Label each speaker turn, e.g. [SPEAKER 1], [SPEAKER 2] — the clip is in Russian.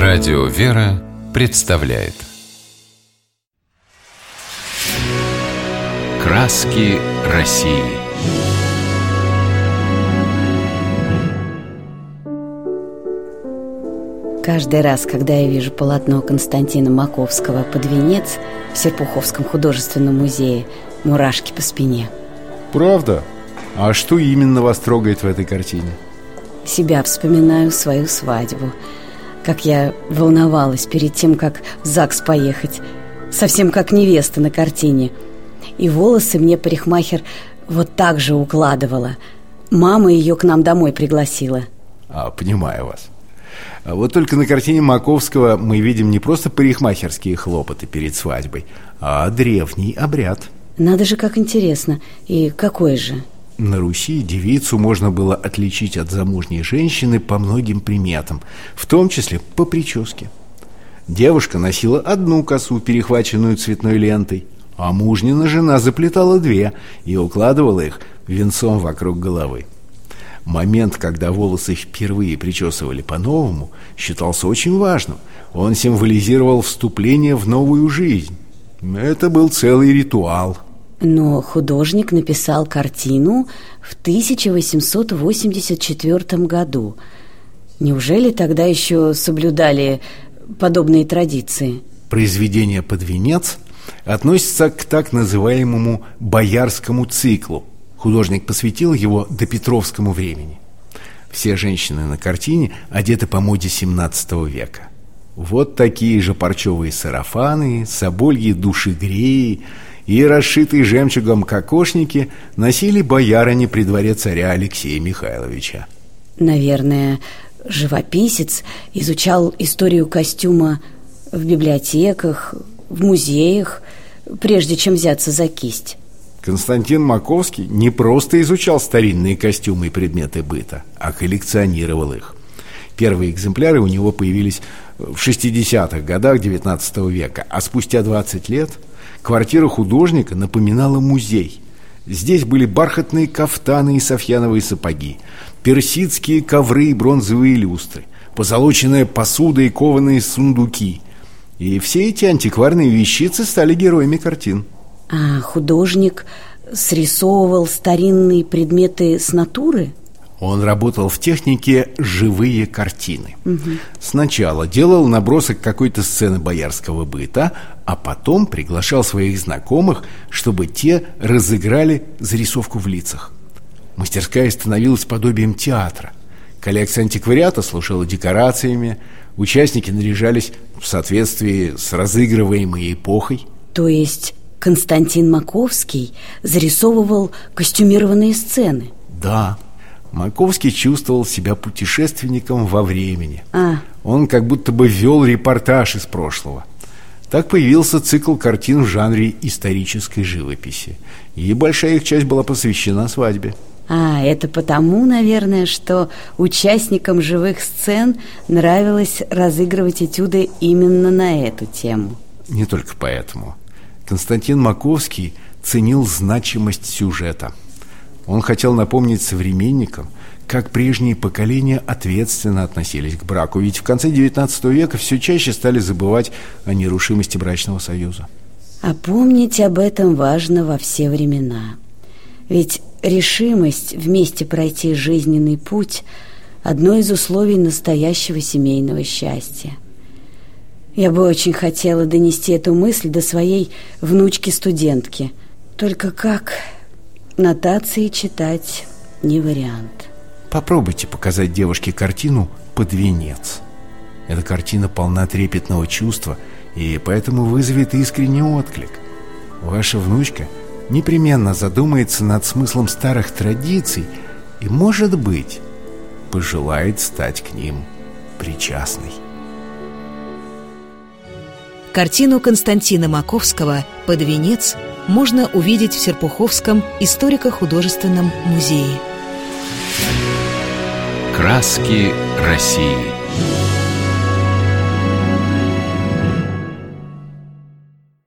[SPEAKER 1] Радио «Вера» представляет «Краски России».
[SPEAKER 2] Каждый раз, когда я вижу полотно Константина Маковского «Под венец» в Серпуховском художественном музее, мурашки по спине.
[SPEAKER 3] Правда? А что именно вас трогает в этой картине?
[SPEAKER 2] Себя вспоминаю, свою свадьбу. Как я волновалась перед тем, как в ЗАГС поехать. Совсем как невеста на картине. И волосы мне парикмахер вот так же укладывала. Мама ее к нам домой пригласила.
[SPEAKER 3] Понимаю вас. А вот только на картине Маковского мы видим не просто парикмахерские хлопоты перед свадьбой, а древний обряд.
[SPEAKER 2] Надо же, как интересно. И какой же?
[SPEAKER 3] На Руси девицу можно было отличить от замужней женщины по многим приметам, в том числе по прическе. Девушка носила одну косу, перехваченную цветной лентой, а мужнина жена заплетала две и укладывала их венцом вокруг головы. Момент, когда волосы впервые причесывали по-новому, считался очень важным. Он символизировал вступление в новую жизнь. Это был целый ритуал.
[SPEAKER 2] Но художник написал картину в 1884 году. Неужели тогда еще соблюдали подобные традиции?
[SPEAKER 3] Произведение «Под венец» относится к так называемому боярскому циклу. Художник посвятил его допетровскому времени. Все женщины на картине одеты по моде 17 века. Вот такие же парчевые сарафаны, собольи душегреи и расшитые жемчугом кокошники носили боярыни при дворе царя Алексея Михайловича.
[SPEAKER 2] Наверное, живописец изучал историю костюма в библиотеках, в музеях, прежде чем взяться за кисть.
[SPEAKER 3] Константин Маковский не просто изучал старинные костюмы и предметы быта, а коллекционировал их. Первые экземпляры у него появились в 60-х годах XIX века, а спустя 20 лет квартира художника напоминала музей. Здесь были бархатные кафтаны и софьяновые сапоги, персидские ковры и бронзовые люстры, позолоченная посуда и кованые сундуки. И все эти антикварные вещицы стали героями картин.
[SPEAKER 2] А художник срисовывал старинные предметы с натуры?
[SPEAKER 3] Он работал в технике «живые картины». Сначала делал набросок какой-то сцены боярского быта, а потом приглашал своих знакомых, чтобы те разыграли зарисовку в лицах. Мастерская становилась подобием театра. Коллекция антиквариата служила декорациями, участники наряжались в соответствии с разыгрываемой эпохой.
[SPEAKER 2] То есть Константин Маковский зарисовывал костюмированные сцены?
[SPEAKER 3] Да. Маковский чувствовал себя путешественником во времени. Он как будто бы вел репортаж из прошлого. Так появился цикл картин в жанре исторической живописи. И большая их часть была посвящена свадьбе.
[SPEAKER 2] Это потому, наверное, что участникам живых сцен нравилось разыгрывать этюды именно на эту тему.
[SPEAKER 3] Не только поэтому. Константин Маковский ценил значимость сюжета. Он хотел напомнить современникам, как прежние поколения ответственно относились к браку. Ведь в конце XIX века все чаще стали забывать о нерушимости брачного союза.
[SPEAKER 2] А помнить об этом важно во все времена. Ведь решимость вместе пройти жизненный путь – одно из условий настоящего семейного счастья. Я бы очень хотела донести эту мысль до своей внучки-студентки. Только как нотации читать не вариант.
[SPEAKER 3] Попробуйте показать девушке картину «Под венец». Эта картина полна трепетного чувства и поэтому вызовет искренний отклик. Ваша внучка непременно задумается над смыслом старых традиций и, может быть, пожелает стать к ним причастной.
[SPEAKER 4] Картину Константина Маковского «Под венец» можно увидеть в Серпуховском историко-художественном музее.
[SPEAKER 1] «Краски России».